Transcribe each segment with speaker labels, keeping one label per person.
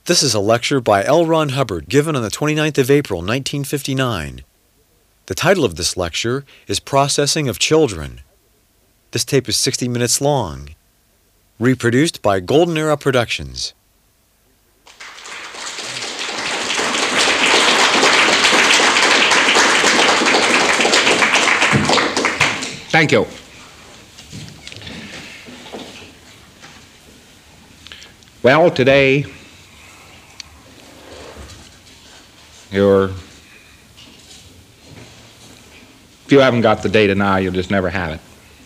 Speaker 1: This is a lecture by L. Ron Hubbard given on the 29th of April, 1959. The title of this lecture is Processing of Children. This tape is 60 minutes long. Reproduced by Golden Era Productions.
Speaker 2: Thank you. Well, today, if you haven't got the data now, you'll just never have it.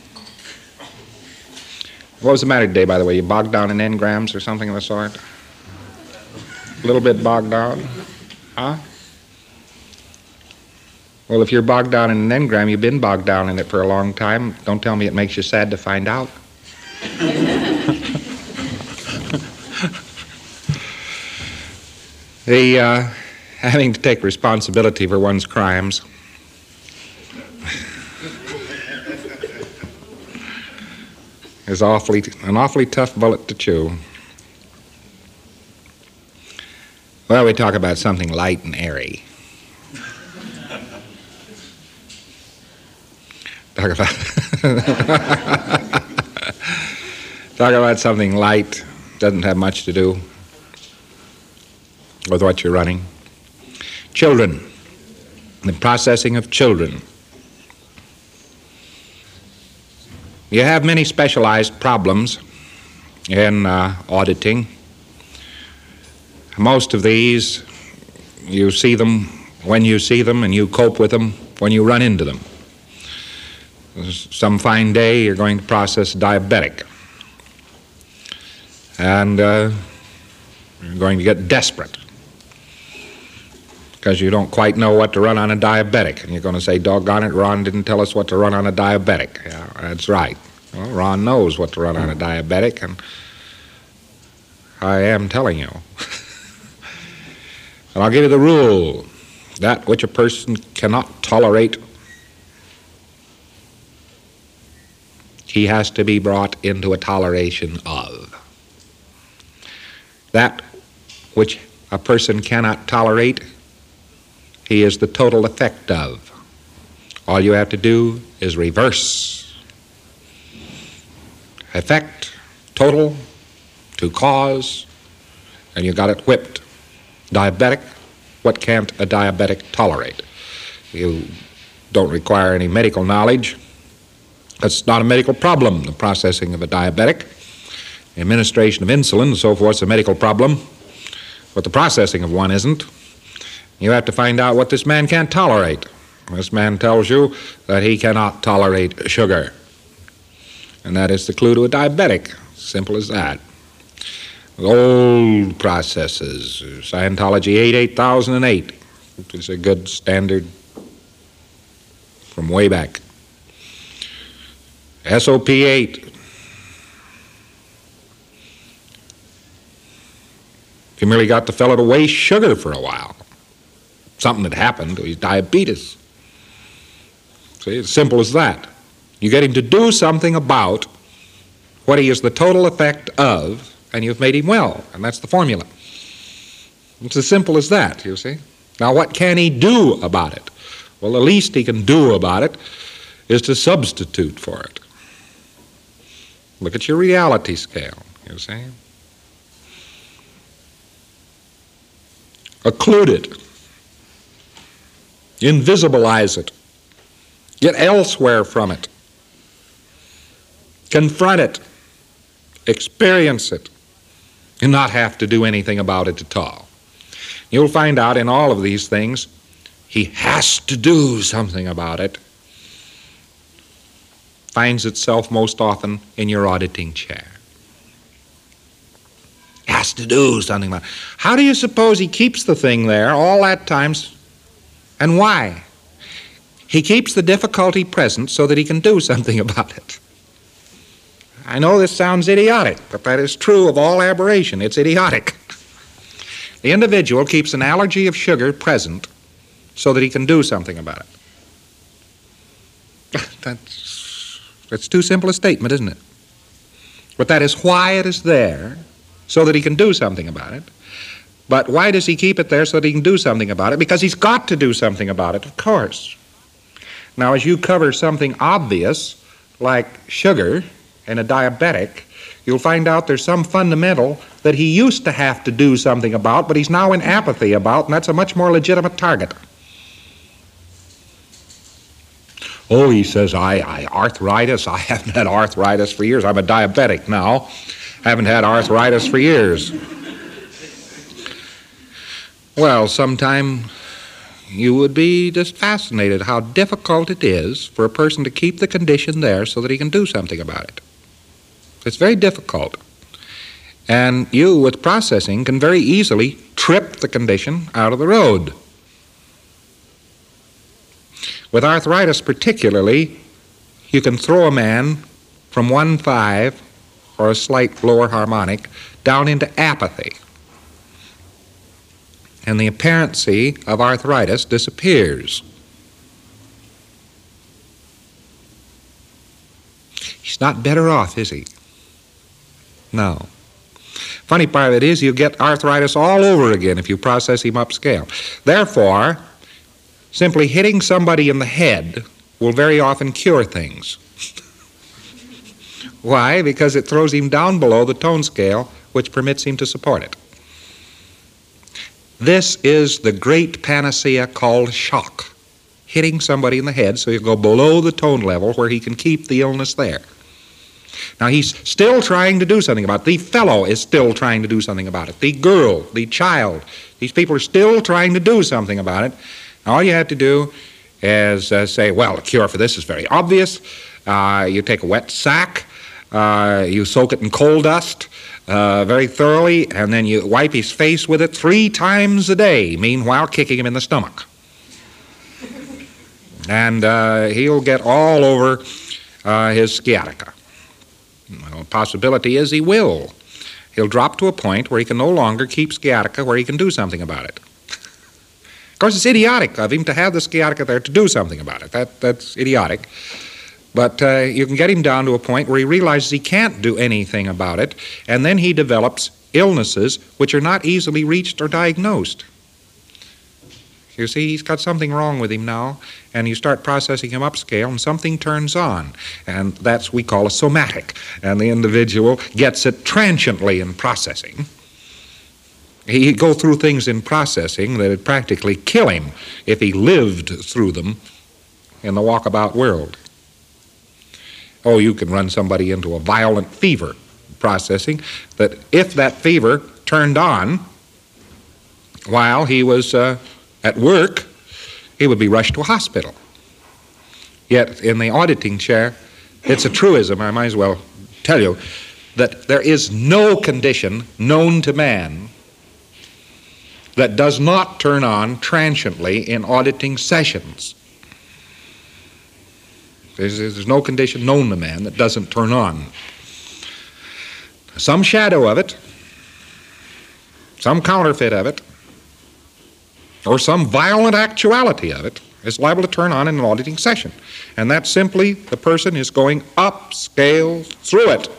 Speaker 2: What was the matter today, by the way? You bogged down in engrams or something of the sort? A little bit bogged down? Huh? Well, if you're bogged down in an engram, you've been bogged down in it for a long time. Don't tell me it makes you sad to find out. Having to take responsibility for one's crimes is an awfully tough bullet to chew. Well, we talk about something light and airy. Talk about something light, doesn't have much to do with what you're running. Children, the processing of children. You have many specialized problems in auditing. Most of these, you see them when you see them, and you cope with them when you run into them. Some fine day, you're going to process a diabetic, and you're going to get desperate because you don't quite know what to run on a diabetic, and you're going to say, doggone it, Ron didn't tell us what to run on a diabetic. Yeah, that's right. Well, Ron knows what to run on a diabetic, and I am telling you. And I'll give you the rule. That which a person cannot tolerate, he has to be brought into a toleration of. That which a person cannot tolerate, he is the total effect of. All you have to do is reverse. Effect, total, to cause, and you got it whipped. Diabetic, what can't a diabetic tolerate? You don't require any medical knowledge. It's not a medical problem, the processing of a diabetic. The administration of insulin and so forth is a medical problem, but the processing of one isn't. You have to find out what this man can't tolerate. This man tells you that he cannot tolerate sugar, and that is the clue to a diabetic. Simple as that. Old processes, Scientology 8008, which is a good standard from way back. SOP 8. If you merely got the fellow to waste sugar for a while, something had happened to his diabetes. See, it's simple as that. You get him to do something about what he is the total effect of, and you've made him well, and that's the formula. It's as simple as that, you see. Now, what can he do about it? Well, the least he can do about it is to substitute for it. Look at your reality scale, you see. Occlude it. Invisibilize it. Get elsewhere from it. Confront it. Experience it. And not have to do anything about it at all. You'll find out in all of these things, he has to do something about it. Finds itself most often in your auditing chair. Has to do something about it. How do you suppose he keeps the thing there all that time, and why? He keeps the difficulty present so that he can do something about it. I know this sounds idiotic, but that is true of all aberration. It's idiotic. The individual keeps an allergy of sugar present so that he can do something about it. That's too simple a statement, isn't it? But that is why it is there, so that he can do something about it. But why does he keep it there? So that he can do something about it? Because he's got to do something about it, of course. Now, as you cover something obvious, like sugar in a diabetic, you'll find out there's some fundamental that he used to have to do something about, but he's now in apathy about, and that's a much more legitimate target. Oh, he says, arthritis, I haven't had arthritis for years. I'm a diabetic now. Haven't had arthritis for years. Well, sometime you would be just fascinated how difficult it is for a person to keep the condition there so that he can do something about it. It's very difficult. And you, with processing, can very easily trip the condition out of the road. With arthritis particularly, you can throw a man from 1/5 or a slight lower harmonic down into apathy. And the apparency of arthritis disappears. He's not better off, is he? No. Funny part of it is you get arthritis all over again if you process him upscale. Therefore, simply hitting somebody in the head will very often cure things. Why? Because it throws him down below the tone scale which permits him to support it. This is the great panacea called shock. Hitting somebody in the head so you go below the tone level where he can keep the illness there. Now, he's still trying to do something about it. The fellow is still trying to do something about it. The girl, the child, these people are still trying to do something about it. All you have to do is say, well, the cure for this is very obvious. You take a wet sack, you soak it in coal dust very thoroughly, and then you wipe his face with it 3 times a day, meanwhile kicking him in the stomach. And he'll get all over his sciatica. Well, the possibility is he will. He'll drop to a point where he can no longer keep sciatica where he can do something about it. Of course, it's idiotic of him to have the sciatica there to do something about it. That's idiotic. But you can get him down to a point where he realizes he can't do anything about it, and then he develops illnesses which are not easily reached or diagnosed. You see, he's got something wrong with him now, and you start processing him upscale, and something turns on, and that's we call a somatic, and the individual gets it transiently in processing. He'd go through things in processing that would practically kill him if he lived through them in the walkabout world. Oh, you can run somebody into a violent fever processing that if that fever turned on while he was at work, he would be rushed to a hospital. Yet in the auditing chair, it's a truism, I might as well tell you, that there is no condition known to man that does not turn on transiently in auditing sessions. There's no condition known to man that doesn't turn on. Some shadow of it, some counterfeit of it, or some violent actuality of it is liable to turn on in an auditing session. And that's simply the person is going upscale through it.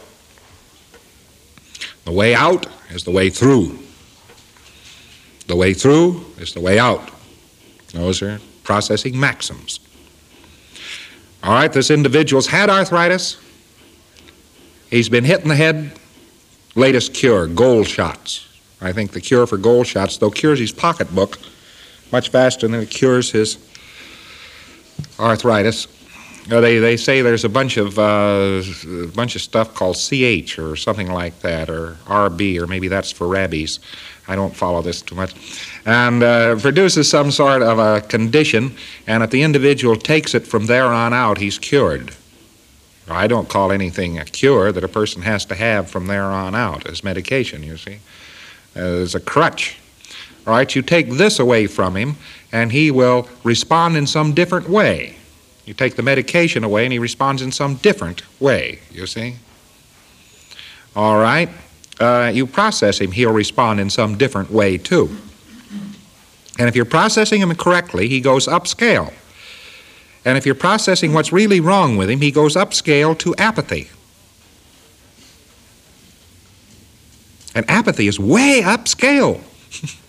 Speaker 2: The way out is the way through. The way through is the way out. Those are processing maxims. All right, this individual's had arthritis. He's been hit in the head. Latest cure, gold shots. I think the cure for gold shots, though, cures his pocketbook much faster than it cures his arthritis. They say there's a bunch of stuff called CH or something like that, or RB, or maybe that's for rabies. I don't follow this too much. And produces some sort of a condition, and if the individual takes it from there on out, he's cured. I don't call anything a cure that a person has to have from there on out as medication, you see. As a crutch. All right, you take this away from him, and he will respond in some different way. You take the medication away, and he responds in some different way, you see. All right. You process him, he'll respond in some different way, too. And if you're processing him correctly, he goes upscale. And if you're processing what's really wrong with him, he goes upscale to apathy. And apathy is way upscale.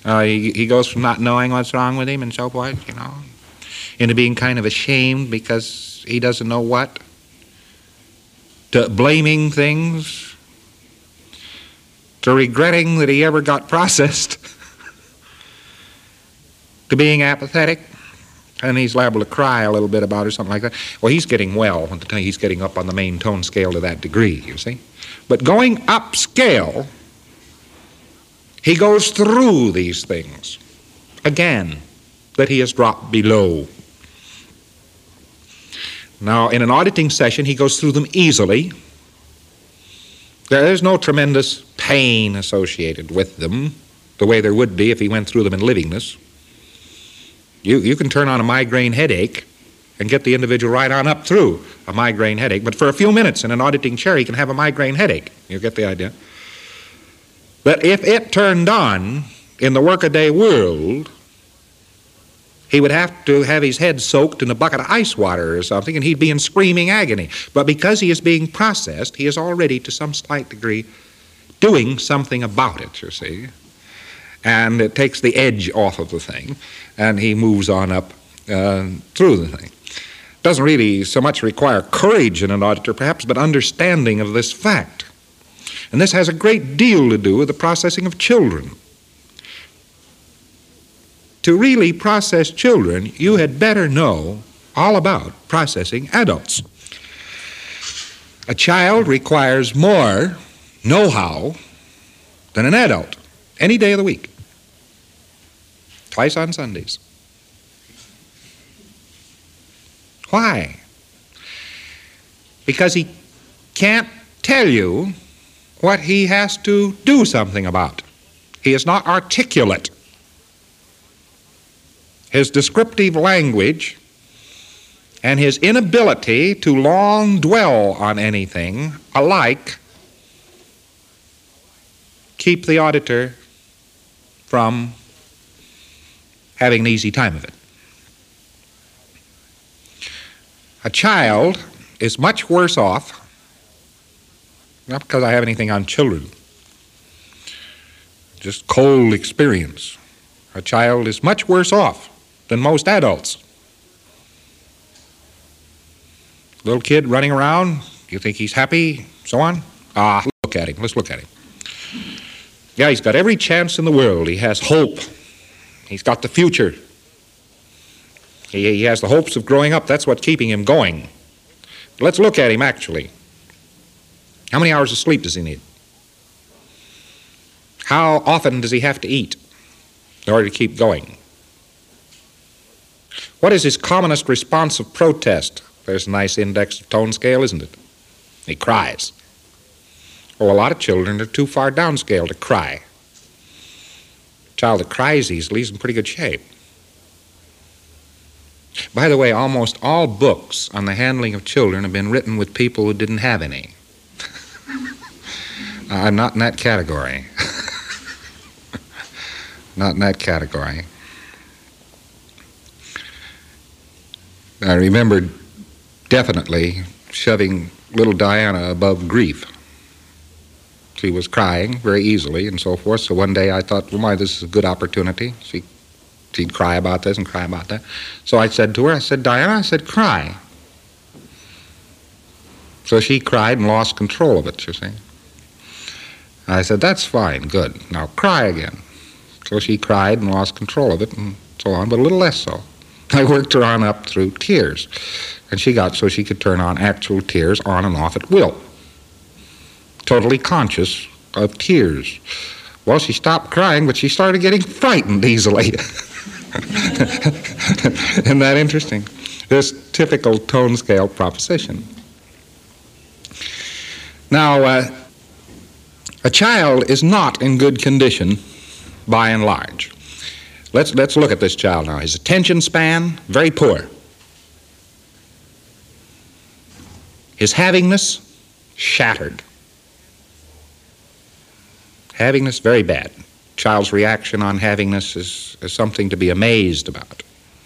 Speaker 2: He goes from not knowing what's wrong with him and so forth, into being kind of ashamed because he doesn't know what, to blaming things, to regretting that he ever got processed, to being apathetic, and he's liable to cry a little bit about it or something like that. Well, he's getting well. He's getting up on the main tone scale to that degree, you see. But going up scale, he goes through these things again that he has dropped below. Now, in an auditing session, he goes through them easily. There's no tremendous pain associated with them, the way there would be if he went through them in livingness. You can turn on a migraine headache and get the individual right on up through a migraine headache, but for a few minutes in an auditing chair, he can have a migraine headache. You get the idea? But if it turned on in the workaday world, he would have to have his head soaked in a bucket of ice water or something, and he'd be in screaming agony. But because he is being processed, he is already, to some slight degree, doing something about it, you see. And it takes the edge off of the thing, and he moves on up through the thing. Doesn't really so much require courage in an auditor, perhaps, but understanding of this fact. And this has a great deal to do with the processing of children. To really process children, you had better know all about processing adults. A child requires more know-how than an adult any day of the week. Twice on Sundays. Why? Because he can't tell you what he has to do something about. He is not articulate. His descriptive language and his inability to long dwell on anything alike keep the auditor from having an easy time of it. A child is much worse off, not because I have anything on children, just cold experience. A child is much worse off than most adults. Little kid running around, you think he's happy, so on? Look at him, let's look at him. Yeah, he's got every chance in the world. He has hope. He's got the future. He has the hopes of growing up. That's what's keeping him going. Let's look at him, actually. How many hours of sleep does he need? How often does he have to eat in order to keep going? What is his commonest response of protest? There's a nice index of tone scale, isn't it? He cries. Well, a lot of children are too far downscale to cry. A child that cries easily is in pretty good shape. By the way, almost all books on the handling of children have been written with people who didn't have any. I'm not in that category. Not in that category. I remember definitely shoving little Diana above grief. She was crying very easily and so forth, so one day I thought, well, this is a good opportunity. She'd cry about this and cry about that. So I said to her, Diana, cry. So she cried and lost control of it, you see. I said, that's fine, good. Now cry again. So she cried and lost control of it and so on, but a little less so. I worked her on up through tears, and she got so she could turn on actual tears on and off at will. Totally conscious of tears. Well, she stopped crying, but she started getting frightened easily. Isn't that interesting? This typical tone scale proposition. Now, a child is not in good condition by and large. Let's look at this child now. His attention span, very poor. His havingness, shattered. Havingness, very bad. Child's reaction on havingness is something to be amazed about.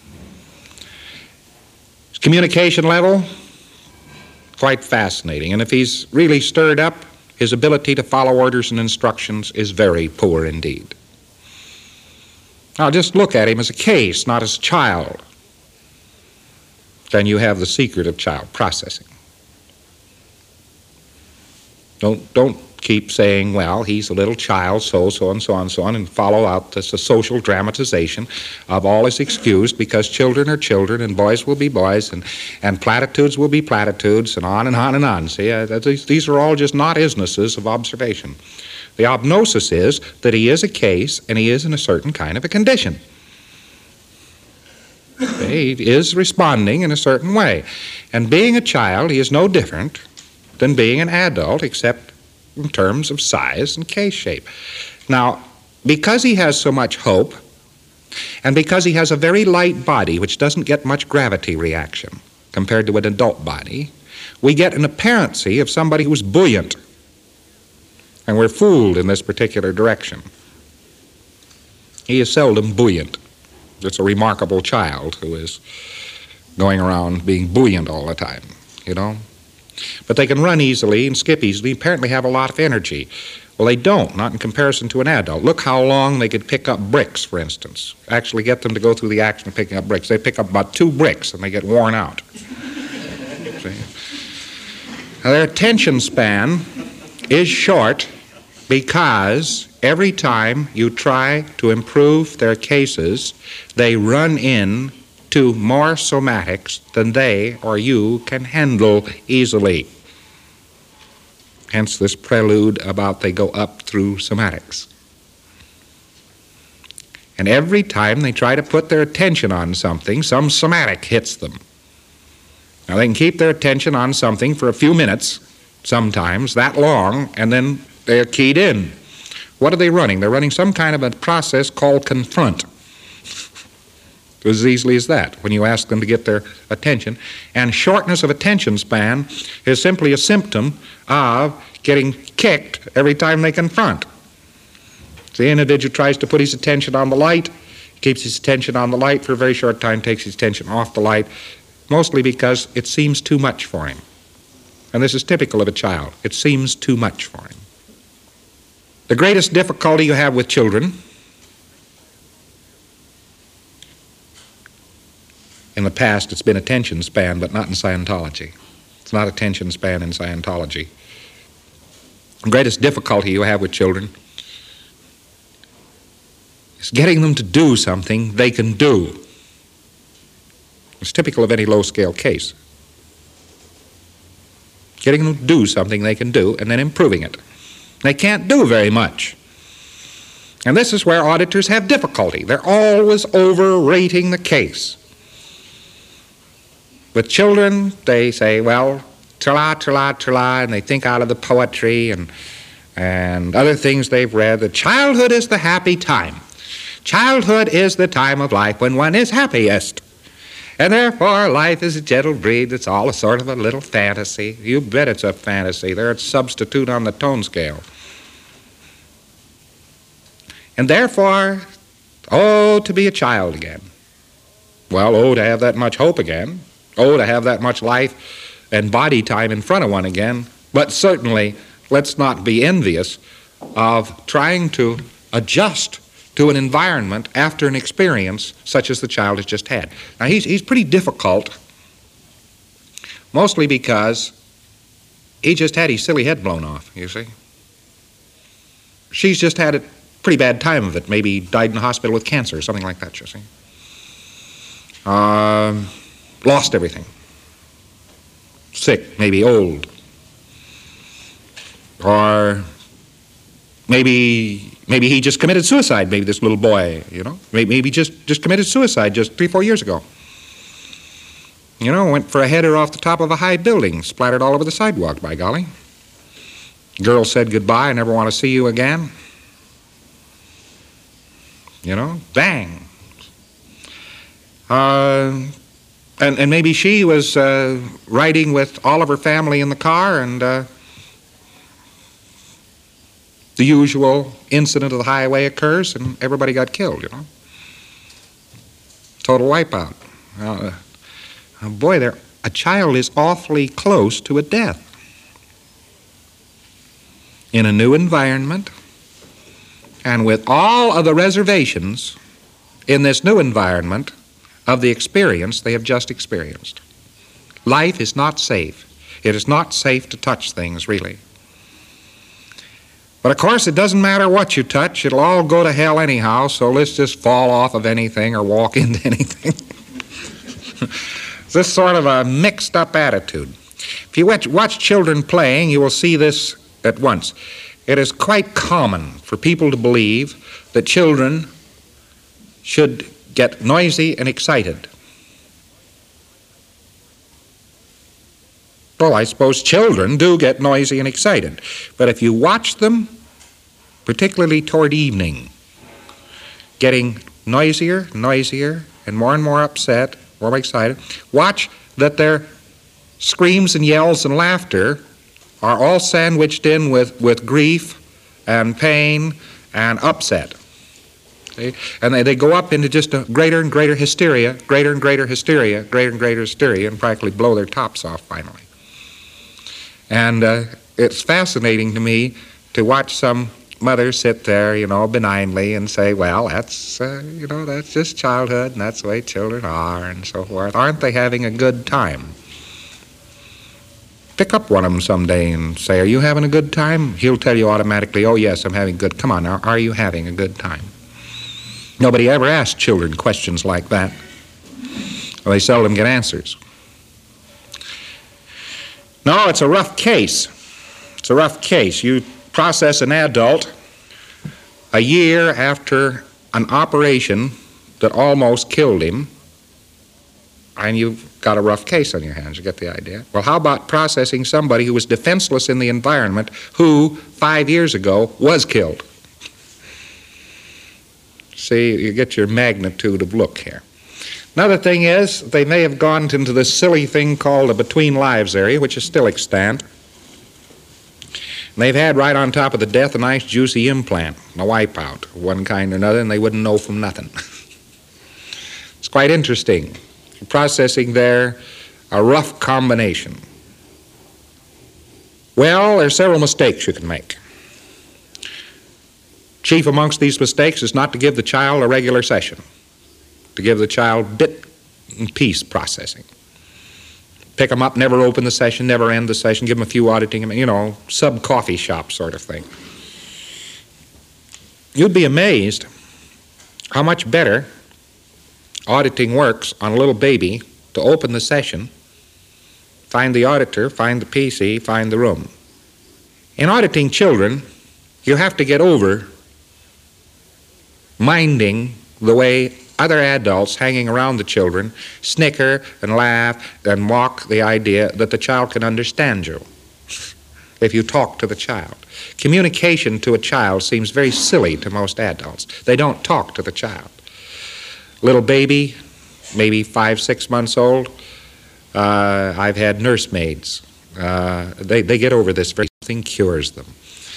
Speaker 2: His communication level, quite fascinating. And if he's really stirred up, his ability to follow orders and instructions is very poor indeed. Now just look at him as a case, not as a child. Then you have the secret of child processing. Don't keep saying, well, he's a little child, so and so and so on, and follow out this social dramatization of all is excused because children are children and boys will be boys and platitudes will be platitudes and on and on and on. See, these are all just not isnesses of observation. The obnosis is that he is a case and he is in a certain kind of a condition. He is responding in a certain way. And being a child, he is no different than being an adult, except in terms of size and case shape. Now, because he has so much hope, and because he has a very light body which doesn't get much gravity reaction compared to an adult body, we get an apparency of somebody who's buoyant. And we're fooled in this particular direction. He is seldom buoyant. It's a remarkable child who is going around being buoyant all the time, you know. But they can run easily and skip easily, apparently have a lot of energy. Well, they don't, not in comparison to an adult. Look how long they could pick up bricks, for instance. Actually get them to go through the action of picking up bricks. They pick up about 2 bricks and they get worn out. See? Now, their attention span is short because every time you try to improve their cases, they run in to more somatics than they or you can handle easily. Hence this prelude about they go up through somatics. And every time they try to put their attention on something, some somatic hits them. Now they can keep their attention on something for a few minutes, sometimes that long, and then they're keyed in. What are they running? They're running some kind of a process called confront. As easily as that, when you ask them to get their attention. And shortness of attention span is simply a symptom of getting kicked every time they confront. So the individual tries to put his attention on the light, keeps his attention on the light for a very short time, takes his attention off the light, mostly because it seems too much for him. And this is typical of a child. It seems too much for him. The greatest difficulty you have with children, in the past it's been attention span, but not in Scientology. It's not attention span in Scientology. The greatest difficulty you have with children is getting them to do something they can do. It's typical of any low-scale case. Getting them to do something they can do and then improving it. They can't do very much. And this is where auditors have difficulty. They're always overrating the case. With children, they say, well, tra-la, tra-la, tra-la, and they think out of the poetry and other things they've read, that childhood is the happy time. Childhood is the time of life when one is happiest. And therefore, life is a gentle breed. It's all a sort of a little fantasy. You bet it's a fantasy. They're a substitute on the tone scale. And therefore, oh, to be a child again. Well, oh, to have that much hope again. Oh, to have that much life and body time in front of one again. But certainly, let's not be envious of trying to adjust to an environment after an experience such as the child has just had. Now, he's pretty difficult, mostly because he just had his silly head blown off, you see. She's just had a pretty bad time of it, maybe died in the hospital with cancer or something like that, you see. Lost everything. Sick, maybe old. Or maybe he just committed suicide, maybe this little boy, you know. Maybe just committed suicide just 3-4 years ago. You know, went for a header off the top of a high building, splattered all over the sidewalk, by golly. Girl said goodbye, I never want to see you again. You know, bang. And maybe she was riding with all of her family in the car, and the usual incident of the highway occurs, and everybody got killed, you know. Total wipeout. Boy, a child is awfully close to a death. In a new environment, and with all of the reservations in this new environment of the experience they have just experienced. Life is not safe. It is not safe to touch things, really. But of course, it doesn't matter what you touch. It'll all go to hell anyhow, so let's just fall off of anything or walk into anything. It's this sort of a mixed-up attitude. If you watch children playing, you will see this at once. It is quite common for people to believe that children should get noisy and excited. Well, I suppose children do get noisy and excited, but if you watch them, particularly toward evening, getting noisier, and more upset, more excited, watch that their screams and yells and laughter are all sandwiched in with grief and pain and upset. See? And they go up into just a greater and greater hysteria, and practically blow their tops off finally. And it's fascinating to me to watch some mother sit there, benignly and say, well, that's, that's just childhood and that's the way children are and so forth. Aren't they having a good time? Pick up one of them someday and say, are you having a good time? He'll tell you automatically, oh, yes, I'm having good. Come on now, are you having a good time? Nobody ever asks children questions like that. Well, they seldom get answers. No, it's a rough case. It's a rough case. You process an adult a year after an operation that almost killed him, and you've got a rough case on your hands. You get the idea? Well, how about processing somebody who was defenseless in the environment who 5 years ago was killed? See, you get your magnitude of look here. Another thing is, they may have gone into this silly thing called the between lives area, which is still extant. And they've had right on top of the death a nice juicy implant, a wipeout of one kind or another, and they wouldn't know from nothing. It's quite interesting. Processing there a rough combination. Well, there are several mistakes you can make. Chief amongst these mistakes is not to give the child a regular session, to give the child bit and piece processing. Pick them up, never open the session, never end the session, give them a few auditing, sub-coffee shop sort of thing. You'd be amazed how much better auditing works on a little baby to open the session, find the auditor, find the PC, find the room. In auditing children, you have to get over minding the way other adults hanging around the children snicker and laugh and mock the idea that the child can understand you if you talk to the child. Communication to a child seems very silly to most adults. They don't talk to the child. Little baby, maybe 5, 6 months old, I've had nursemaids. They get over this, very thing cures them.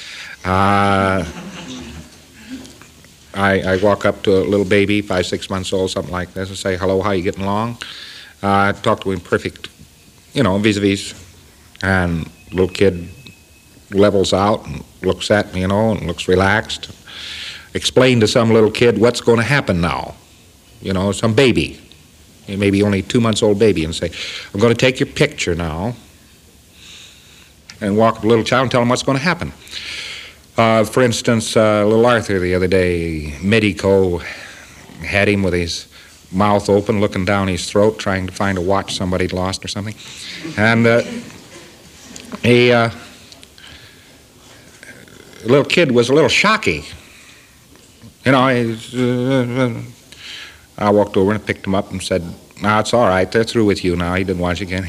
Speaker 2: I walk up to a little baby, 5, 6 months old, something like this, and say, hello, how you getting along? I talk to him perfect, vis-a-vis. And the little kid levels out and looks at me, and looks relaxed. Explain to some little kid what's going to happen now. Some baby, maybe only 2 months old baby, and say, I'm going to take your picture now. And walk up to the little child and tell him what's going to happen. For instance, little Arthur the other day, Medico had him with his mouth open, looking down his throat, trying to find a watch somebody'd lost or something. And the little kid was a little shocky. I walked over and picked him up and said, no, it's all right, they're through with you now. He didn't watch again.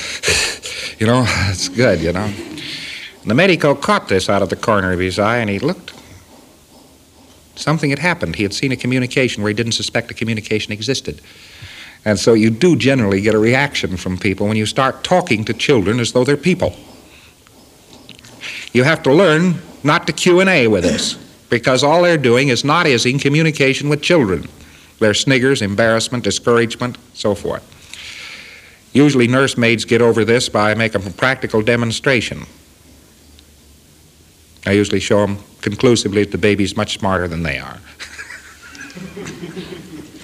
Speaker 2: It's good, The medico caught this out of the corner of his eye, and he looked. Something had happened. He had seen a communication where he didn't suspect a communication existed. And so you do generally get a reaction from people when you start talking to children as though they're people. You have to learn not to Q&A with this, because all they're doing is not in communication with children. They're sniggers, embarrassment, discouragement, so forth. Usually nursemaids get over this by making a practical demonstration. I usually show them conclusively that the baby's much smarter than they are.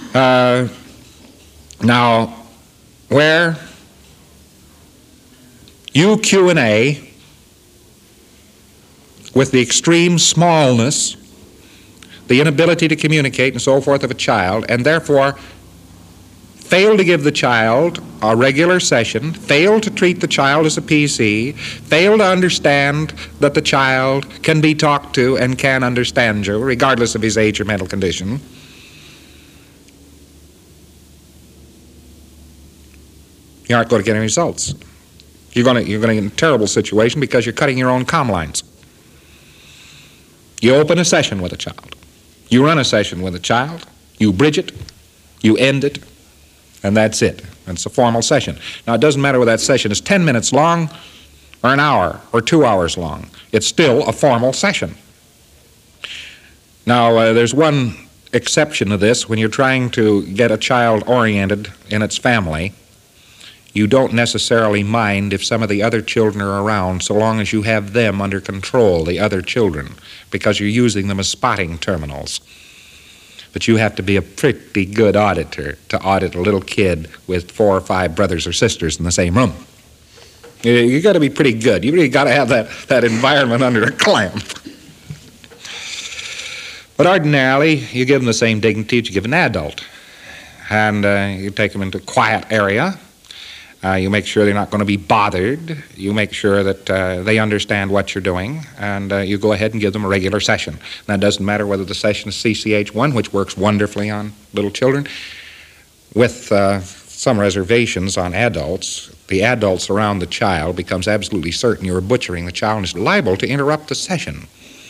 Speaker 2: Now, where you Q&A with the extreme smallness, the inability to communicate and so forth of a child, and therefore fail to give the child a regular session, fail to treat the child as a PC, fail to understand that the child can be talked to and can understand you, regardless of his age or mental condition, you aren't going to get any results. You're going to get in a terrible situation because you're cutting your own comm lines. You open a session with a child. You run a session with a child. You bridge it. You end it. And that's it. It's a formal session. Now, it doesn't matter whether that session is 10 minutes long or an hour or 2 hours long. It's still a formal session. Now, there's one exception to this. When you're trying to get a child oriented in its family, you don't necessarily mind if some of the other children are around so long as you have them under control, the other children, because you're using them as spotting terminals. But you have to be a pretty good auditor to audit a little kid with 4 or 5 brothers or sisters in the same room. You got to be pretty good. You really got to have that environment under a clamp. But ordinarily, you give them the same dignity that you give an adult. And you take them into a quiet area. You make sure they're not going to be bothered. You make sure that they understand what you're doing, and you go ahead and give them a regular session. Now, it doesn't matter whether the session is CCH1, which works wonderfully on little children, with some reservations on adults. The adults around the child becomes absolutely certain you're butchering the child and is liable to interrupt the session.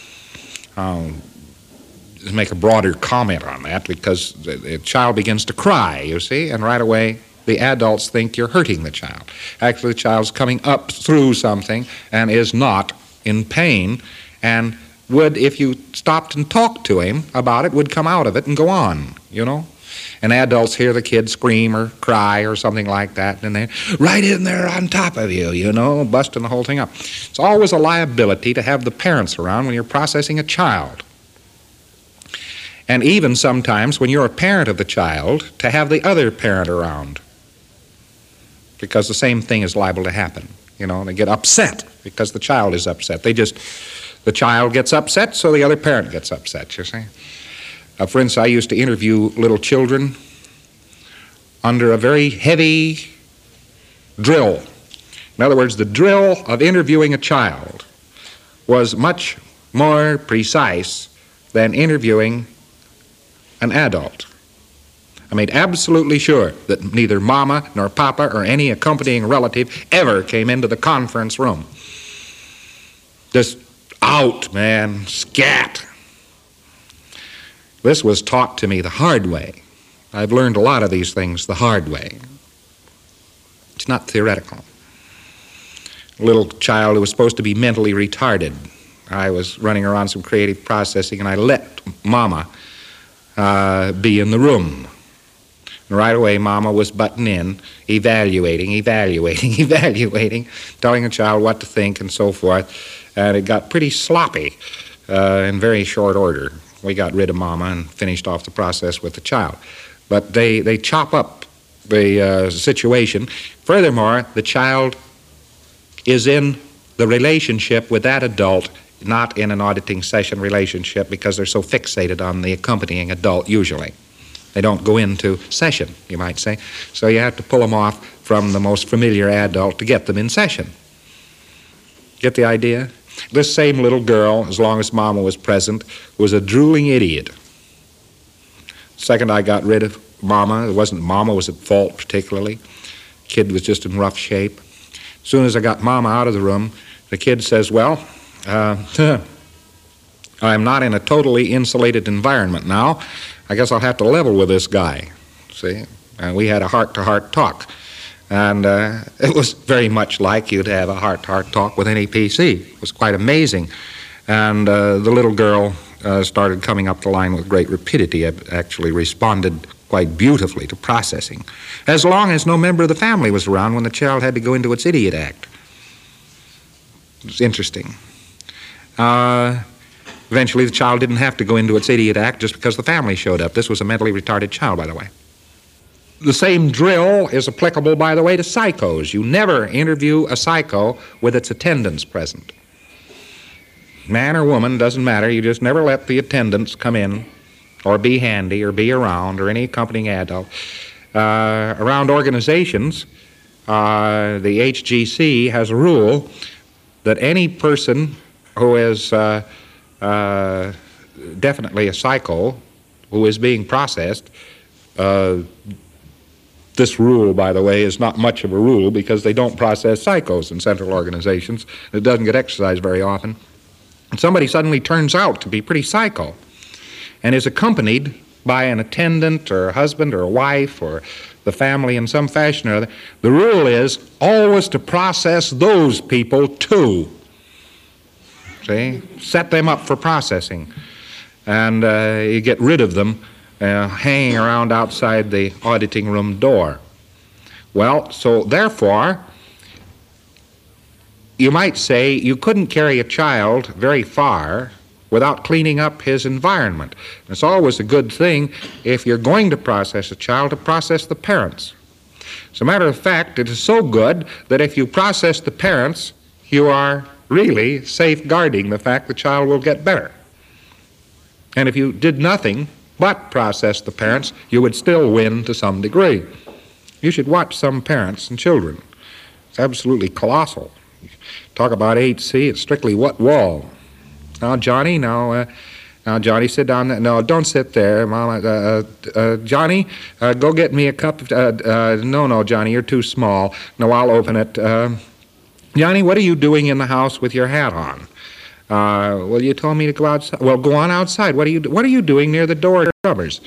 Speaker 2: Just make a broader comment on that because the child begins to cry, you see, and right away the adults think you're hurting the child. Actually, the child's coming up through something and is not in pain, and would, if you stopped and talked to him about it, would come out of it and go on, you know. And adults hear the kid scream or cry or something like that, and they're right in there on top of you, you know, busting the whole thing up. It's always a liability to have the parents around when you're processing a child. And even sometimes when you're a parent of the child, to have the other parent around. Because the same thing is liable to happen. You know, they get upset because the child is upset. The child gets upset, so the other parent gets upset, you see. For instance, I used to interview little children under a very heavy drill. In other words, the drill of interviewing a child was much more precise than interviewing an adult. I made absolutely sure that neither Mama nor Papa or any accompanying relative ever came into the conference room. Just out, man, scat. This was taught to me the hard way. I've learned a lot of these things the hard way. It's not theoretical. A little child who was supposed to be mentally retarded. I was running around some creative processing and I let Mama be in the room. And right away, Mama was butting in, evaluating, telling the child what to think and so forth. And it got pretty sloppy in very short order. We got rid of Mama and finished off the process with the child. But they chop up the situation. Furthermore, the child is in the relationship with that adult, not in an auditing session relationship because they're so fixated on the accompanying adult usually. They don't go into session, you might say. So you have to pull them off from the most familiar adult to get them in session. Get the idea? This same little girl, as long as Mama was present, was a drooling idiot. Second I got rid of Mama, it wasn't Mama was at fault particularly. Kid was just in rough shape. As soon as I got Mama out of the room, the kid says, well, I'm not in a totally insulated environment now. I guess I'll have to level with this guy, see? And we had a heart-to-heart talk. And it was very much like you'd have a heart-to-heart talk with any PC. It was quite amazing. And the little girl started coming up the line with great rapidity, actually responded quite beautifully to processing, as long as no member of the family was around when the child had to go into its idiot act. It was interesting. Eventually, the child didn't have to go into its idiot act just because the family showed up. This was a mentally retarded child, by the way. The same drill is applicable, by the way, to psychos. You never interview a psycho with its attendants present. Man or woman, doesn't matter. You just never let the attendants come in or be handy or be around or any accompanying adult. Around organizations, the HGC has a rule that any person who is definitely a psycho who is being processed, this rule, by the way, is not much of a rule because they don't process psychos in central organizations. It doesn't get exercised very often. And somebody suddenly turns out to be pretty psycho and is accompanied by an attendant or a husband or a wife or the family in some fashion or other. The rule is always to process those people too. See? Set them up for processing. And you get rid of them hanging around outside the auditing room door. Well, so therefore, you might say you couldn't carry a child very far without cleaning up his environment. It's always a good thing, if you're going to process a child, to process the parents. As a matter of fact, it is so good that if you process the parents, you are really safeguarding the fact the child will get better. And if you did nothing but process the parents, you would still win to some degree. You should watch some parents and children. It's absolutely colossal. Talk about 8C, it's strictly what wall. Now, Johnny, Johnny, sit down. No, don't sit there, Mama. Johnny, go get me a cup of... no, Johnny, you're too small. No, I'll open it. Johnny, what are you doing in the house with your hat on? Well, you told me to go outside. Well, go on outside. What are you doing near the door to rubbers?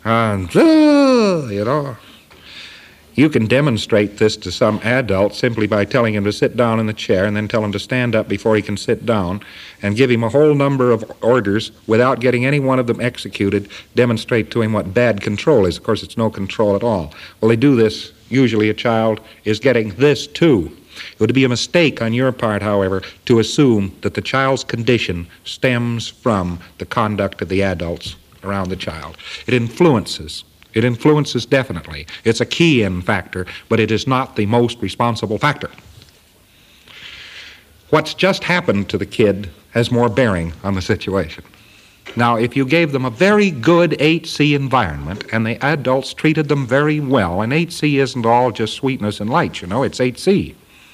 Speaker 2: You know. You can demonstrate this to some adult simply by telling him to sit down in the chair and then tell him to stand up before he can sit down and give him a whole number of orders without getting any one of them executed. Demonstrate to him what bad control is. Of course, it's no control at all. Well, they do this. Usually a child is getting this too. It would be a mistake on your part, however, to assume that the child's condition stems from the conduct of the adults around the child. It influences. It influences definitely. It's a key-in factor, but it is not the most responsible factor. What's just happened to the kid has more bearing on the situation. Now, if you gave them a very good 8C environment and the adults treated them very well, and 8C isn't all just sweetness and light, you know, it's 8C.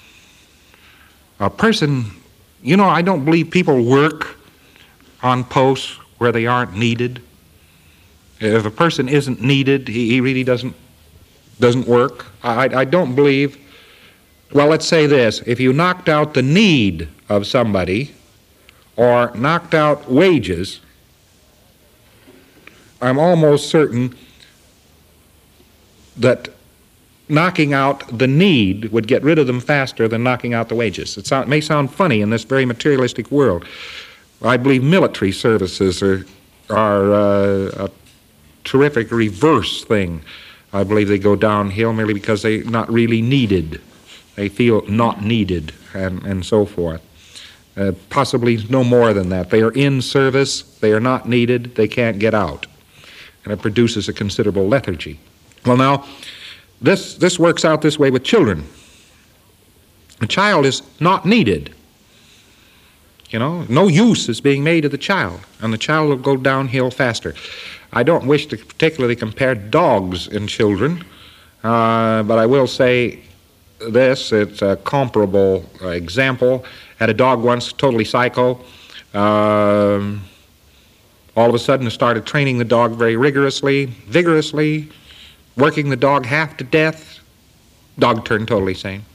Speaker 2: A person, you know, I don't believe people work on posts where they aren't needed. If a person isn't needed, he really doesn't work. I don't believe, well, let's say this, if you knocked out the need of somebody or knocked out wages, I'm almost certain that knocking out the need would get rid of them faster than knocking out the wages. It may sound funny in this very materialistic world. I believe military services are a terrific reverse thing. I believe they go downhill merely because they're not really needed. They feel not needed and so forth. Possibly no more than that. They are in service, they are not needed, they can't get out. And it produces a considerable lethargy. Well, now, this works out this way with children. A child is not needed. You know, no use is being made of the child, and the child will go downhill faster. I don't wish to particularly compare dogs and children, but I will say this, it's a comparable example. Had a dog once, totally psycho. All of a sudden I started training the dog very vigorously, working the dog half to death. Dog turned totally sane.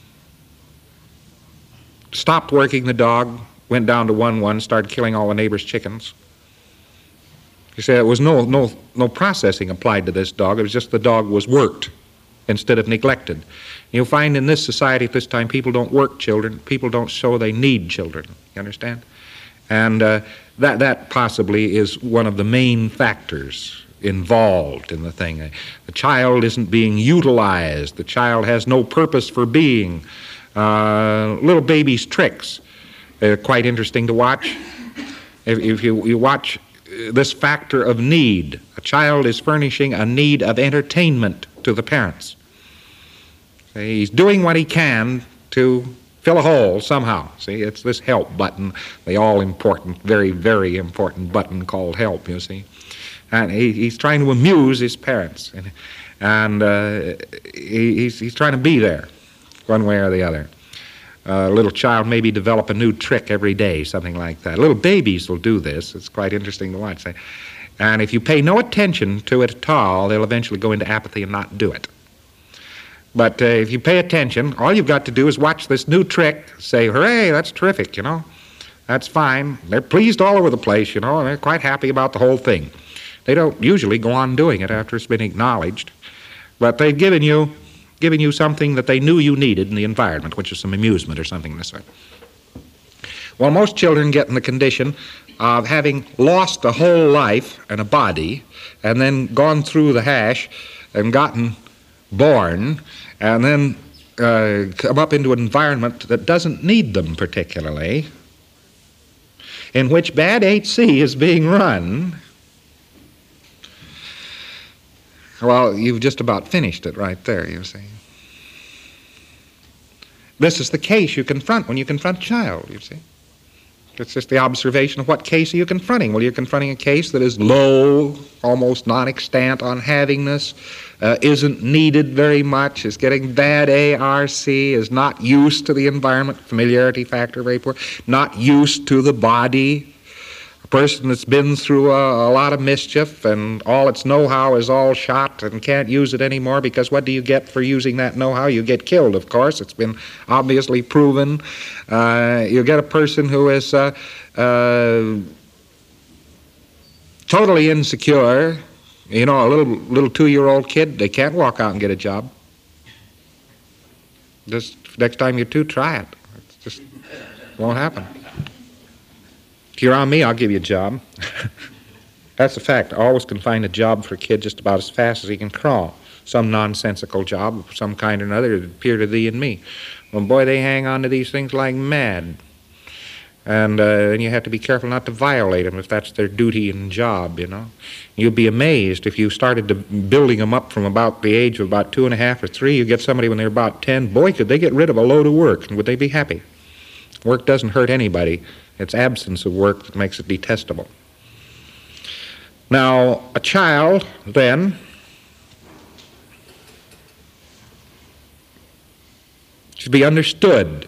Speaker 2: Stopped working the dog, went down to 1-1, started killing all the neighbors' chickens. You see, there was no processing applied to this dog. It was just the dog was worked instead of neglected. You'll find in this society at this time, people don't work children. People don't show they need children. You understand? And that possibly is one of the main factors involved in the thing. The child isn't being utilized. The child has no purpose for being. Little babies' tricks. They're quite interesting to watch. If you watch this factor of need, a child is furnishing a need of entertainment to the parents. He's doing what he can to fill a hole somehow. See, it's this help button, the all-important, very, very important button called help, you see. And he's trying to amuse his parents. And he's trying to be there one way or the other. A little child maybe develop a new trick every day, something like that. Little babies will do this. It's quite interesting to watch. And if you pay no attention to it at all, they'll eventually go into apathy and not do it. But if you pay attention, all you've got to do is watch this new trick, say, hooray, that's terrific, you know. That's fine. They're pleased all over the place, you know, and they're quite happy about the whole thing. They don't usually go on doing it after it's been acknowledged. But they've given you something that they knew you needed in the environment, which is some amusement or something of this sort. Well, most children get in the condition of having lost a whole life and a body and then gone through the hash and gotten born and then come up into an environment that doesn't need them particularly, in which bad HC is being run. Well, you've just about finished it right there, you see. This is the case you confront when you confront a child, you see. It's just the observation of what case are you confronting. Well, you're confronting a case that is low, almost non-extant on havingness, isn't needed very much, is getting bad ARC, is not used to the environment, familiarity factor very poor, not used to the body. A person that's been through a lot of mischief and all its know-how is all shot and can't use it anymore, because what do you get for using that know-how? You get killed, of course. It's been obviously proven. You get a person who is totally insecure. You know, a little 2-year-old kid, they can't walk out and get a job. Just next time you two try it. It just won't happen. If you're on me, I'll give you a job. That's a fact. I always can find a job for a kid just about as fast as he can crawl. Some nonsensical job of some kind or another that appear to thee and me. Well, boy, they hang on to these things like mad. And then you have to be careful not to violate them if that's their duty and job, you know. You'd be amazed if you started building them up from about the age of about 2.5 or 3. You get somebody when they're about 10. Boy, could they get rid of a load of work, and would they be happy? Work doesn't hurt anybody. It's absence of work that makes it detestable. Now, a child, then, should be understood.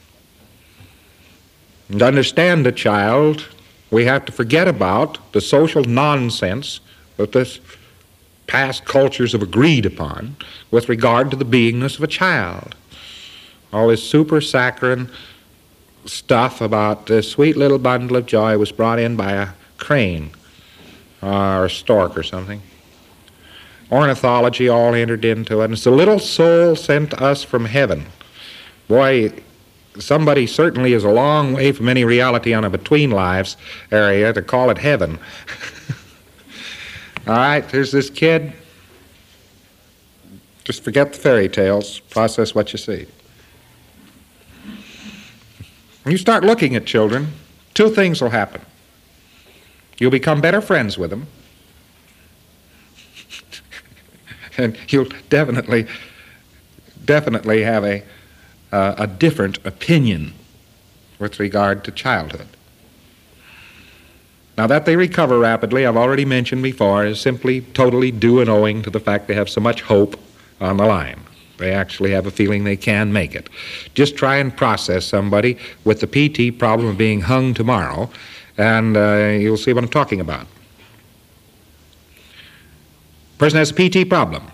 Speaker 2: And to understand a child, we have to forget about the social nonsense that this past cultures have agreed upon with regard to the beingness of a child. All this super saccharine stuff about this sweet little bundle of joy was brought in by a crane or a stork or something. Ornithology all entered into it. And it's a little soul sent to us from heaven. Boy, somebody certainly is a long way from any reality on a between lives area to call it heaven. All right, there's this kid. Just forget the fairy tales. Process what you see. When you start looking at children, 2 things will happen. You'll become better friends with them, and you'll definitely have a different opinion with regard to childhood. Now, that they recover rapidly, I've already mentioned before, is simply totally due and owing to the fact they have so much hope on the line. They actually have a feeling they can make it. Just try and process somebody with the PT problem of being hung tomorrow, and you'll see what I'm talking about. Person has a PT problem.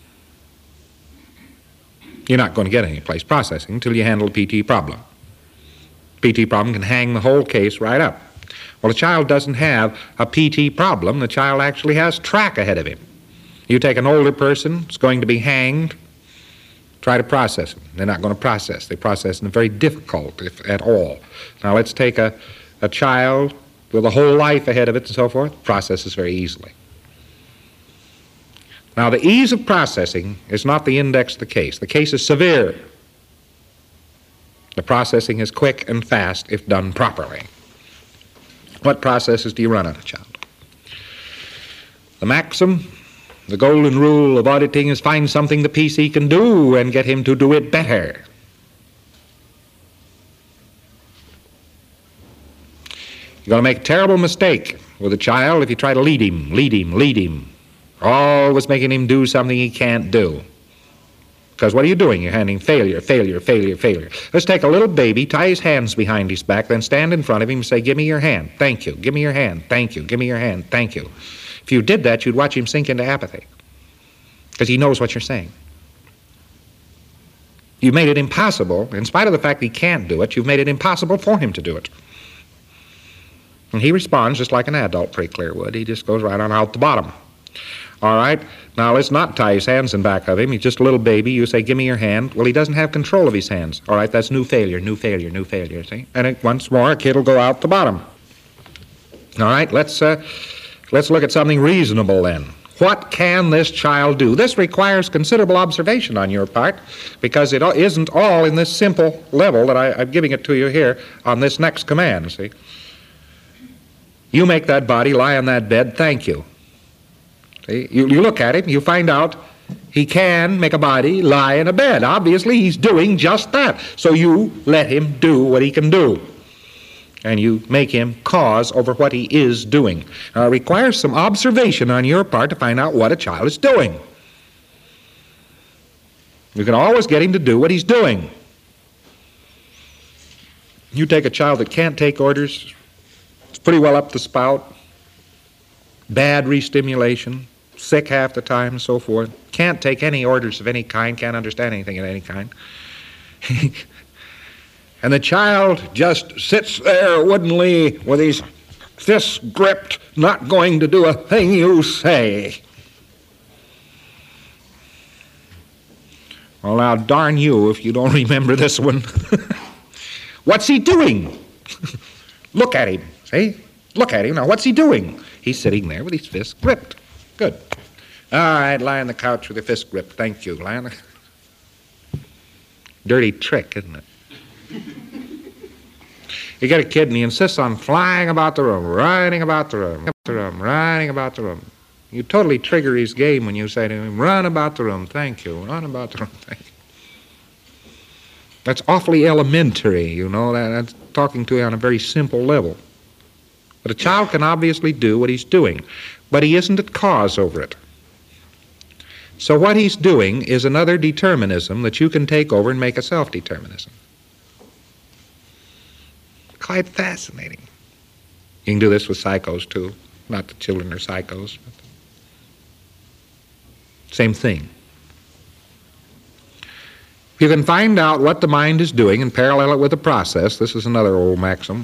Speaker 2: You're not going to get any place processing until you handle the PT problem. PT problem can hang the whole case right up. Well, the child doesn't have a PT problem. The child actually has track ahead of him. You take an older person who's going to be hanged, try to process them. They're not going to process. They process in a very difficult, if at all. Now, let's take a child with a whole life ahead of it and so forth. Processes very easily. Now, the ease of processing is not the index of the case. The case is severe. The processing is quick and fast if done properly. What processes do you run on a child? The maxim, the golden rule of auditing is find something the PC can do and get him to do it better. You're going to make a terrible mistake with a child if you try to lead him. Always making him do something he can't do. Because what are you doing? You're handing failure. Let's take a little baby, tie his hands behind his back, then stand in front of him and say, give me your hand, thank you. Give me your hand, thank you. Give me your hand, thank you. If you did that, you'd watch him sink into apathy. Because he knows what you're saying. You've made it impossible, in spite of the fact he can't do it, you've made it impossible for him to do it. And he responds just like an adult pretty clear would. He just goes right on out the bottom. All right, now let's not tie his hands in back of him. He's just a little baby. You say, give me your hand. Well, he doesn't have control of his hands. All right, that's new failure, see? And once more, a kid will go out the bottom. All right, let's look at something reasonable then. What can this child do? This requires considerable observation on your part, because it isn't all in this simple level that I'm giving it to you here on this next command, see? You make that body lie on that bed, thank you. See? You look at him, you find out he can make a body lie in a bed. Obviously, he's doing just that. So you let him do what he can do. And you make him cause over what he is doing. Now, it requires some observation on your part to find out what a child is doing. You can always get him to do what he's doing. You take a child that can't take orders, it's pretty well up the spout, bad re-stimulation, sick half the time and so forth, can't take any orders of any kind, can't understand anything of any kind. And the child just sits there woodenly with his fists gripped, not going to do a thing you say. Well, now, darn you if you don't remember this one. What's he doing? Look at him, see? Look at him. Now, what's he doing? He's sitting there with his fists gripped. Good. All right, lie on the couch with your fists gripped. Thank you. Lie on the... Dirty trick, isn't it? You get a kid and he insists on flying about the room, riding about the room, riding about the room. You totally trigger his game when you say to him, run about the room, thank you, run about the room, thank you. That's awfully elementary, you know, that's talking to you on a very simple level. But a child can obviously do what he's doing, but he isn't at cause over it. So what he's doing is another determinism that you can take over and make a self-determinism. Quite fascinating. You can do this with psychos too. Not that children are psychos. But same thing. You can find out what the mind is doing and parallel it with a process. This is another old maxim.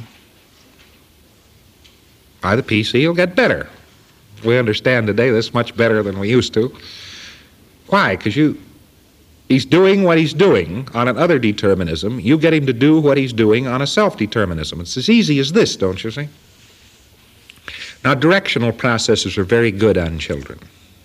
Speaker 2: By the PC, you'll get better. We understand today this much better than we used to. Why? Because he's doing what he's doing on an other determinism. You get him to do what he's doing on a self-determinism. It's as easy as this, don't you see? Now, directional processes are very good on children.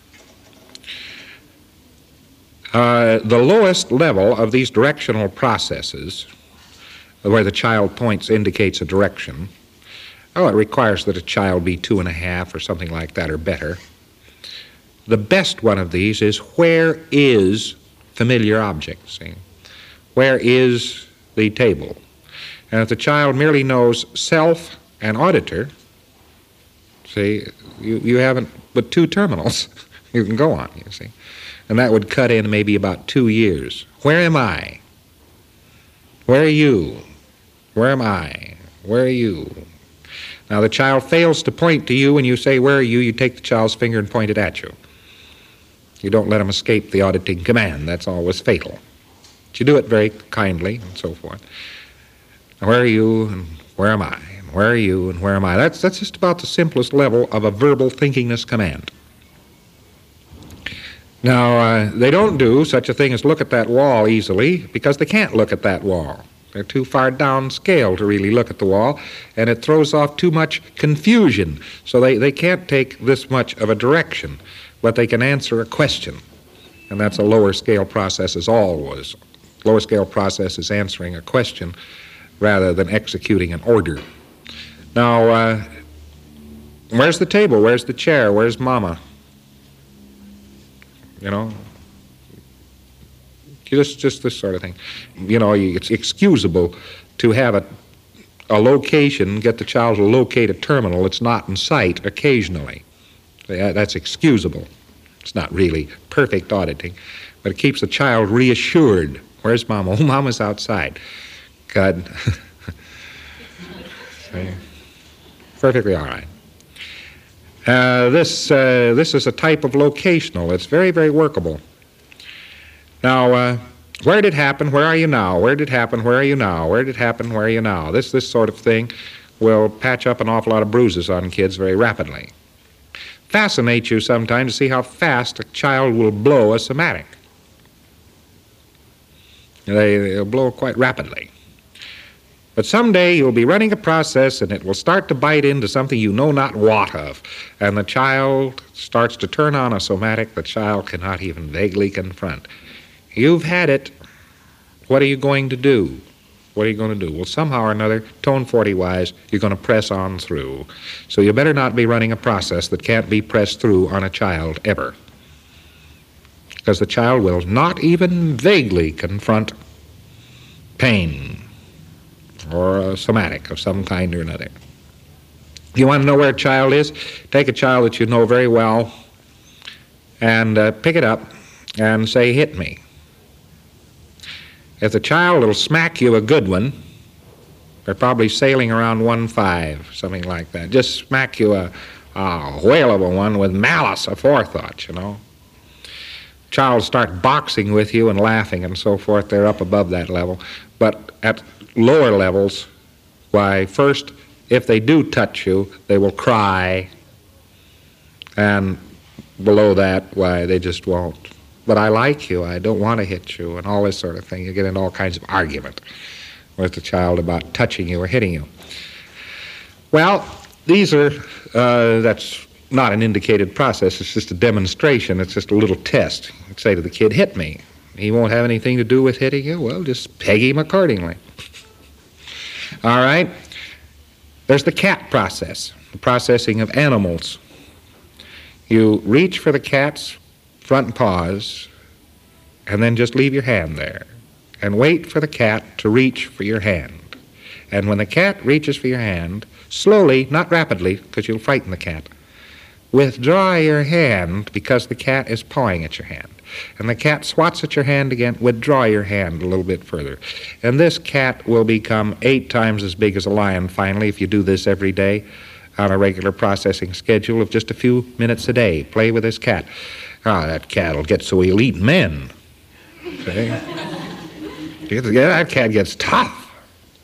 Speaker 2: The lowest level of these directional processes, where the child points indicates a direction, it requires that a child be 2.5 or something like that or better. The best one of these is where is familiar object, see? Where is the table? And if the child merely knows self and auditor, see, you haven't but 2 terminals you can go on, you see. And that would cut in maybe about 2 years. Where am I? Where are you? Where am I? Where are you? Now, the child fails to point to you when you say, where are you? You take the child's finger and point it at you. You don't let him escape the auditing command. That's always fatal. But you do it very kindly and so forth. Where are you and where am I? And where are you and where am I? That's just about the simplest level of a verbal thinkingness command. Now, they don't do such a thing as look at that wall easily because they can't look at that wall. They're too far down scale to really look at the wall, and it throws off too much confusion. So they can't take this much of a direction, but they can answer a question. And that's a lower scale process as always. Lower scale process is answering a question rather than executing an order. Now, Where's the table? Where's the chair? Where's Mama? You know, just this sort of thing. You know, it's excusable to have a location, get the child to locate a terminal that's not in sight occasionally. That's excusable. It's not really perfect auditing, but it keeps the child reassured. Where's Mama? Oh, Mama's outside. Good. Perfectly all right. This is a type of locational. It's very, very workable. Now, where did it happen? Where are you now? Where did it happen? Where are you now? Where did it happen? Where are you now? This sort of thing will patch up an awful lot of bruises on kids very rapidly. Fascinates you sometimes to see how fast a child will blow a somatic. They'll blow quite rapidly. But someday you'll be running a process and it will start to bite into something you know not what of, and the child starts to turn on a somatic the child cannot even vaguely confront. You've had it. What are you going to do? What are you going to do? Well, somehow or another, tone 40-wise, you're going to press on through. So you better not be running a process that can't be pressed through on a child ever. Because the child will not even vaguely confront pain or a somatic of some kind or another. If you want to know where a child is, take a child that you know very well and pick it up and say, hit me. If the child will smack you a good one, they're probably sailing around 1.5, something like that. Just smack you a whale of a one with malice aforethought, you know. Child start boxing with you and laughing and so forth. They're up above that level. But at lower levels, why, first, if they do touch you, they will cry. And below that, why, they just won't. But I like you, I don't want to hit you, and all this sort of thing. You get into all kinds of argument with the child about touching you or hitting you. Well, these are, that's not an indicated process. It's just a demonstration. It's just a little test. You'd say to the kid, hit me. He won't have anything to do with hitting you. Well, just peg him accordingly. All right. There's the cat process, the processing of animals. You reach for the cat's front paws and then just leave your hand there and wait for the cat to reach for your hand. And when the cat reaches for your hand, slowly, not rapidly, because you'll frighten the cat, withdraw your hand because the cat is pawing at your hand. And the cat swats at your hand again, withdraw your hand a little bit further. And this cat will become 8 times as big as a lion finally if you do this every day on a regular processing schedule of just a few minutes a day. Play with this cat. That cat will get so he'll eat men. See? That cat gets tough.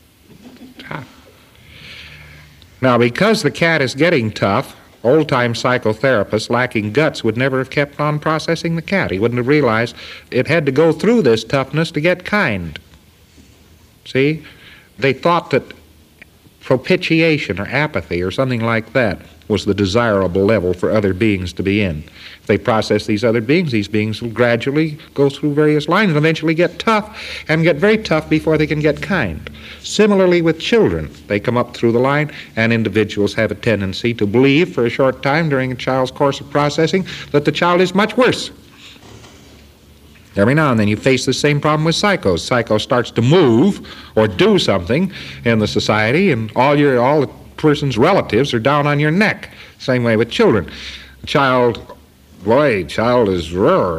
Speaker 2: Now, because the cat is getting tough, old-time psychotherapists lacking guts would never have kept on processing the cat. He wouldn't have realized it had to go through this toughness to get kind. See? They thought that propitiation or apathy or something like that was the desirable level for other beings to be in. If they process these other beings, these beings will gradually go through various lines and eventually get tough and get very tough before they can get kind. Similarly with children, they come up through the line and individuals have a tendency to believe for a short time during a child's course of processing that the child is much worse. Every now and then you face the same problem with psychos. Psycho starts to move or do something in the society and all the person's relatives are down on your neck. Same way with children. Child is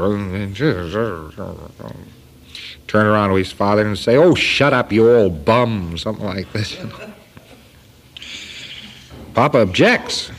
Speaker 2: turn around to his father and say, "Oh, shut up, you old bum," something like this. Papa objects.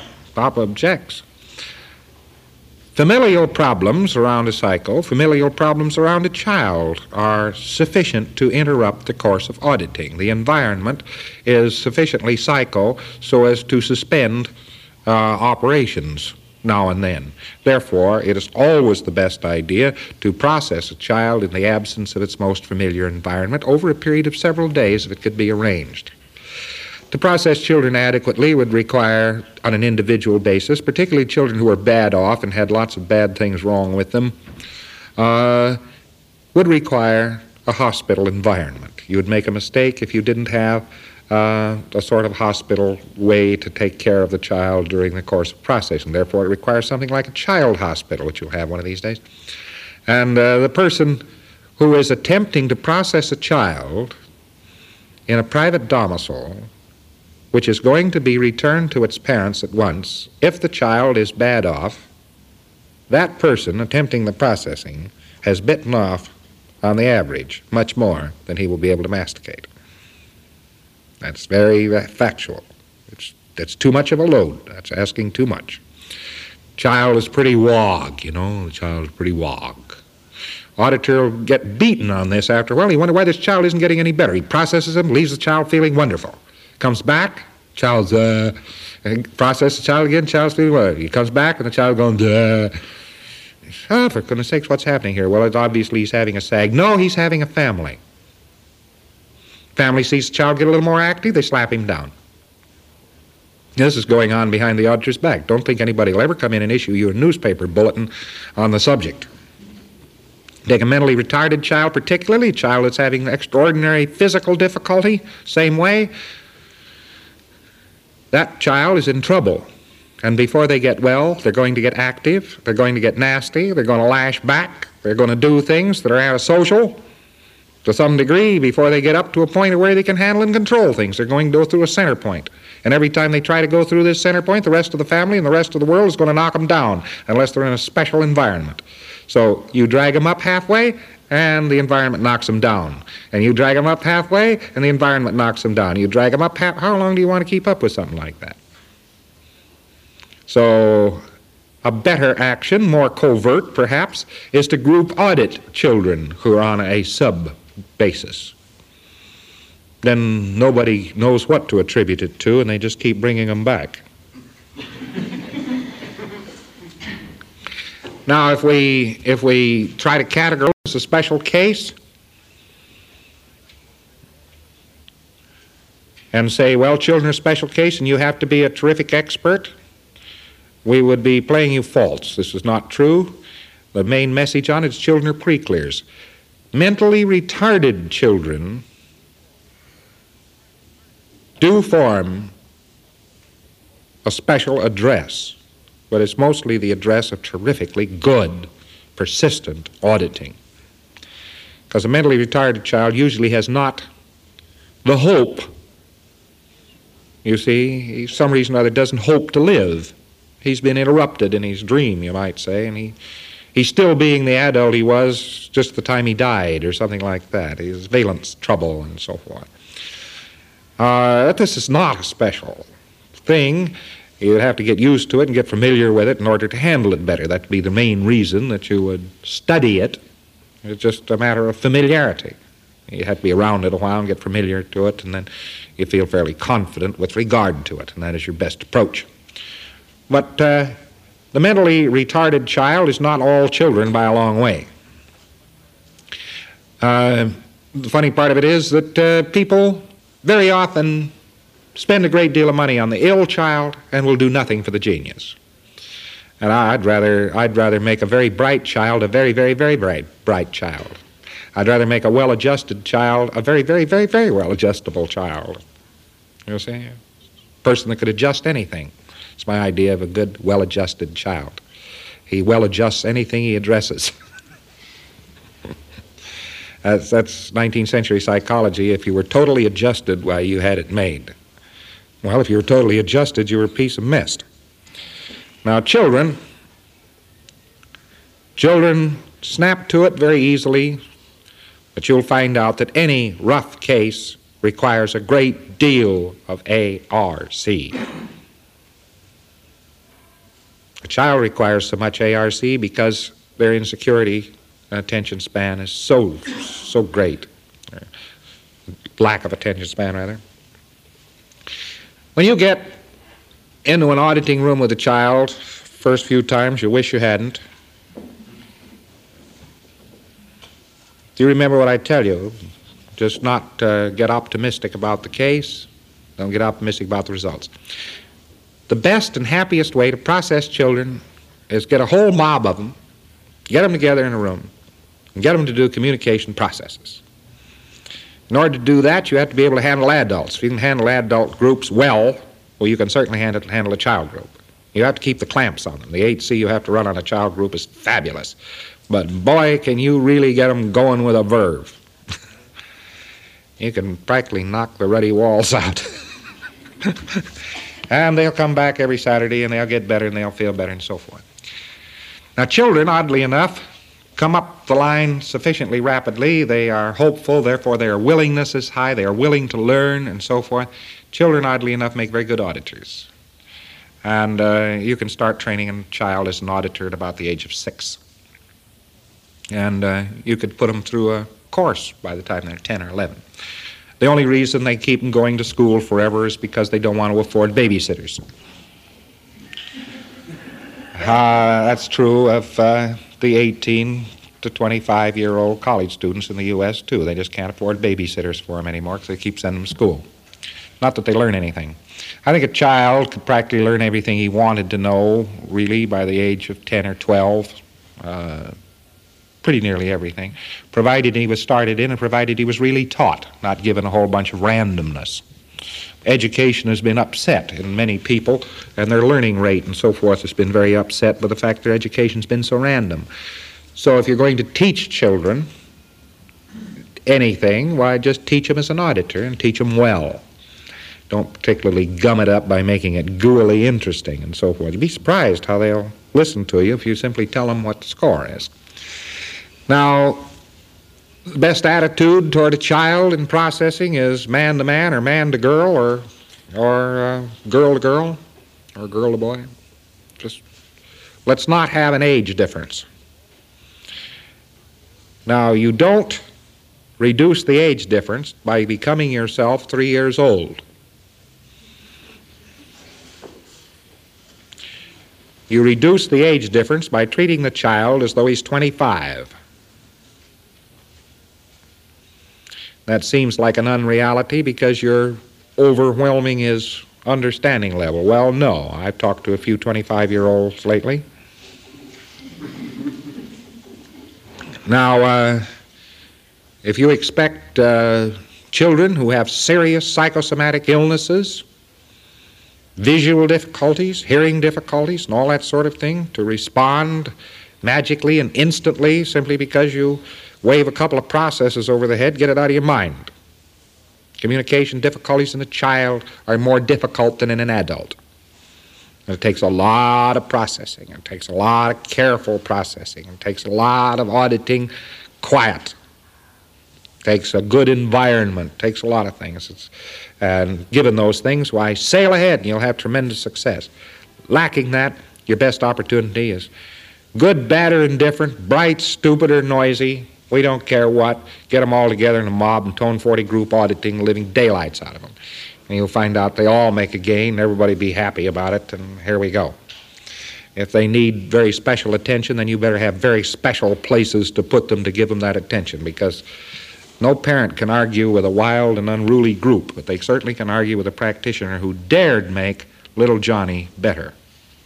Speaker 2: Familial problems around a psycho, familial problems around a child are sufficient to interrupt the course of auditing. The environment is sufficiently psycho so as to suspend operations now and then. Therefore, it is always the best idea to process a child in the absence of its most familiar environment over a period of several days if it could be arranged. To process children adequately would require, on an individual basis, particularly children who are bad off and had lots of bad things wrong with them, would require a hospital environment. You would make a mistake if you didn't have a sort of hospital way to take care of the child during the course of processing. Therefore, it requires something like a child hospital, which you'll have one of these days. And the person who is attempting to process a child in a private domicile, which is going to be returned to its parents at once, if the child is bad off, that person attempting the processing has bitten off, on the average, much more than he will be able to masticate. That's very factual. That's too much of a load. That's asking too much. Child is pretty wog, you know. The child is pretty wog. Auditor will get beaten on this after a while. He wonders why this child isn't getting any better. He processes him, leaves the child feeling wonderful. Comes back, child's processes the child again, child's feeling wonderful. He comes back and the child going, oh, for goodness sakes, what's happening here? Well, obviously he's having a sag. No, he's having a family. Family sees the child get a little more active, they slap him down. This is going on behind the auditor's back. Don't think anybody will ever come in and issue you a newspaper bulletin on the subject. Take a mentally retarded child, particularly a child that's having extraordinary physical difficulty, same way. That child is in trouble. And before they get well, they're going to get active, they're going to get nasty, they're going to lash back, they're going to do things that are antisocial to some degree before they get up to a point where they can handle and control things. They're going to go through a center point. And every time they try to go through this center point, the rest of the family and the rest of the world is going to knock them down unless they're in a special environment. So you drag them up halfway, and the environment knocks them down. And you drag them up halfway, and the environment knocks them down. You drag them up how long do you want to keep up with something like that? So a better action, more covert perhaps, is to group audit children who are on a sub-basis. Then nobody knows what to attribute it to, and they just keep bringing them back. Now, if we try to categorize a special case and say, well, children are a special case and you have to be a terrific expert, we would be playing you false. This is not true. The main message on it is children are pre-clears. Mentally retarded children do form a special address, but it's mostly the address of terrifically good, persistent auditing. Because a mentally retarded child usually has not the hope. You see, for some reason or other doesn't hope to live. He's been interrupted in his dream, you might say, and he's still being the adult he was just the time he died or something like that. He has valence trouble and so forth. This is not a special thing. You'd have to get used to it and get familiar with it in order to handle it better. That'd be the main reason that you would study it. It's just a matter of familiarity. You have to be around it a while and get familiar to it, and then you feel fairly confident with regard to it, and that is your best approach. But the mentally retarded child is not all children by a long way. The funny part of it is that people very often spend a great deal of money on the ill child and will do nothing for the genius. And I'd rather make a very bright child a very, very, very bright child. I'd rather make a well-adjusted child a very, very, very, very well-adjustable child. You see? A person that could adjust anything. It's my idea of a good, well-adjusted child. He well-adjusts anything he addresses. That's 19th century psychology. If you were totally adjusted, why, you had it made. Well, if you were totally adjusted, you were a piece of mist. Now, children snap to it very easily, but you'll find out that any rough case requires a great deal of ARC. A child requires so much ARC because their insecurity and attention span is so great. Lack of attention span, rather. When you get into an auditing room with a child, first few times you wish you hadn't. Do you remember what I tell you? Just not get optimistic about the case. Don't get optimistic about the results. The best and happiest way to process children is get a whole mob of them, get them together in a room, and get them to do communication processes. In order to do that, you have to be able to handle adults. If you can handle adult groups well, you can certainly handle a child group. You have to keep the clamps on them. The 8C you have to run on a child group is fabulous. But boy, can you really get them going with a verve. You can practically knock the ruddy walls out. And they'll come back every Saturday, and they'll get better, and they'll feel better, and so forth. Now, children, oddly enough, come up the line sufficiently rapidly. They are hopeful, therefore their willingness is high. They are willing to learn, and so forth. Children, oddly enough, make very good auditors. And you can start training a child as an auditor at about the age of 6. And you could put them through a course by the time they're 10 or 11. The only reason they keep them going to school forever is because they don't want to afford babysitters. That's true of the 18 to 25-year-old college students in the U.S., too. They just can't afford babysitters for them anymore because they keep sending them to school. Not that they learn anything. I think a child could practically learn everything he wanted to know, really, by the age of 10 or 12. Pretty nearly everything, provided he was started in and provided he was really taught, not given a whole bunch of randomness. Education has been upset in many people, and their learning rate and so forth has been very upset by the fact their education's been so random. So if you're going to teach children anything, why just teach them as an auditor and teach them well. Don't particularly gum it up by making it gooily interesting and so forth. You'd be surprised how they'll listen to you if you simply tell them what the score is. Now, the best attitude toward a child in processing is man to man or man to girl or girl to girl or girl to boy. Just let's not have an age difference. Now, you don't reduce the age difference by becoming yourself 3 years old. You reduce the age difference by treating the child as though he's 25. That seems like an unreality because you're overwhelming his understanding level. Well, no. I've talked to a few 25-year-olds lately. Now, if you expect children who have serious psychosomatic illnesses, visual difficulties, hearing difficulties, and all that sort of thing to respond magically and instantly simply because you wave a couple of processes over the head, get it out of your mind. Communication difficulties in a child are more difficult than in an adult. And it takes a lot of processing. It takes a lot of careful processing. It takes a lot of auditing, quiet. It takes a good environment. It takes a lot of things. And given those things, why, sail ahead and you'll have tremendous success. Lacking that, your best opportunity is good, bad, or indifferent, bright, stupid, or noisy. We don't care what. Get them all together in a mob and Tone 40 group auditing, living daylights out of them. And you'll find out they all make a gain, everybody be happy about it, and here we go. If they need very special attention, then you better have very special places to put them to give them that attention, because no parent can argue with a wild and unruly group, but they certainly can argue with a practitioner who dared make little Johnny better.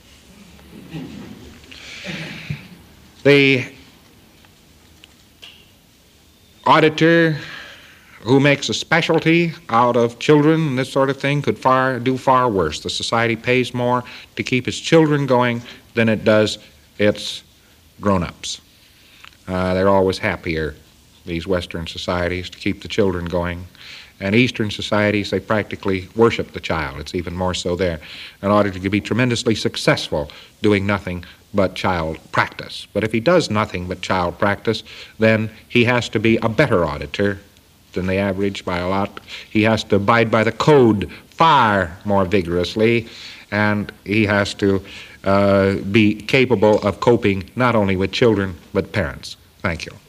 Speaker 2: The auditor who makes a specialty out of children and this sort of thing could do far worse. The society pays more to keep its children going than it does its grown-ups. They're always happier, these Western societies, to keep the children going. And Eastern societies, they practically worship the child. It's even more so there. In order to be tremendously successful doing nothing but child practice. But if he does nothing but child practice, then he has to be a better auditor than the average by a lot. He has to abide by the code far more vigorously, and he has to be capable of coping not only with children but parents. Thank you.